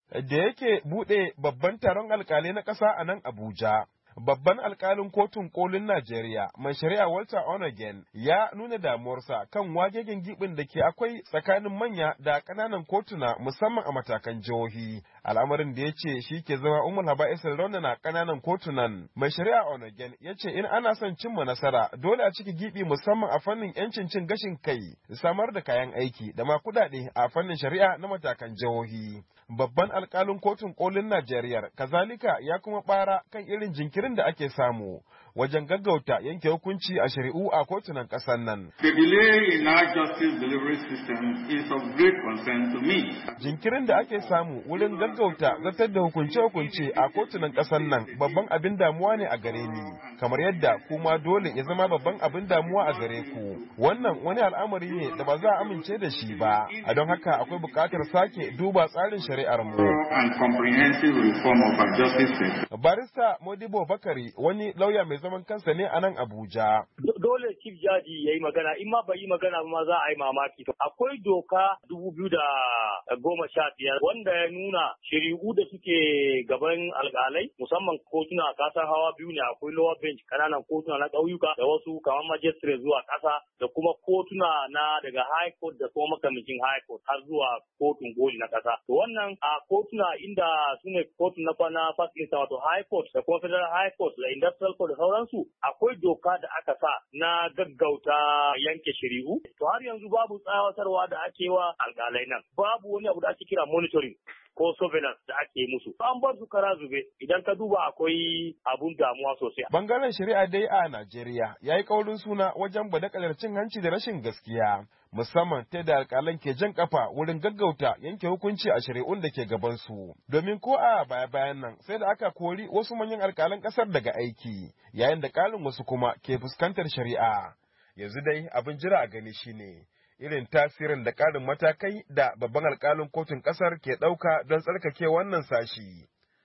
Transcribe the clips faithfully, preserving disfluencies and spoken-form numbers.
Da yake buɗe babban taron alkalai na ƙasa a nan Abuja, babban alkalin kotun kolin Najeriya mai shari'a Walter Onnoghen ya nuna damuwarsa kan wagegen gibin da ke akwai tsakanin manya da ƙananan kotuna musamman a matakan jihohi. Al'amarin da ya ce shi ke zama umul haba'isin raunana ƙananan kotunan. Mai shari'a Onnoghen ya ce in ana son cimma nasara dole a ciki gibi musamman a fannin 'yancin cin gashin kai, samar da kayan aiki da ma kuɗaɗe a fannin shari'a na matakan jihohi. Babban alkalin kotun kolin Najeriya kazalika ya kuma ɓara kan irin jinkirin da ake samu wajen gaggauta yanke hukunci a shari'u a kotunan ƙasar nan. The delay in our justice delivery system is of great concern to me. Jinkirin da ake samu wurin gaggauta zartar da hukunce-hukunce a kotunan ƙasar nan babban abin damuwa ne a gare ni, kamar yadda kuma dole ya zama babban abin damuwa a gare ku. Wannan wani al'amari ne da ba za a amince da shi ba, a don haka akwai buƙatar sake duba tsarin shari'ar mu. And comprehensive reform of our justice system. Barista Modibo Bakari wani lauya mai zaman kansa ne a nan Abuja. Dole chief jaji ya yi magana, in ma bai yi magana ba za a yi mamaki. Akwai doka dubu biyu da goma sha biyar wanda ya nuna shari'u da suke gaban alƙalai musamman kotuna a kasar hawa biyu ne, akwai lower bench kananan kotuna na ƙauyuka da wasu kamar magistrate zuwa ƙasa da kuma kotuna na daga high court da kuma makamancin high court har zuwa kotun koli na ƙasa. To wannan a kotuna inda su ne kotun na kwana first instance wato high court da kuma federal high court da industrial court da sauransu akwai doka da aka sa na gaggauta yanke shari'u. To har yanzu babu tsawatarwa da ake wa alƙalai nan, babu wani abu da ake kira monitoring ko surveillance da ake musu. An bar su kara zube, idan ka duba akwai abun damuwa sosai. Bangaren shari'a dai a Najeriya ya yi kaurin suna wajen badakalar cin hanci da rashin gaskiya, musamman ta da alƙalan ke jan kafa wurin gaggauta yanke hukunci a shari'un da ke gabansu. Domin ko a baya-bayan nan sai da aka kori wasu manyan alƙalan ƙasar daga aiki, yayin da ƙalin wasu kuma ke fuskantar shari'a. Yanzu dai abin jira a gani shine irin tasirin da ƙarin matakai da babban alƙalin kotun ƙasar ke ɗauka don tsarkake wannan sashi.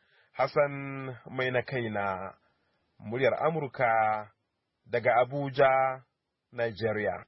Hassan mai na kaina, muryar Amurka daga Abuja, Nigeria.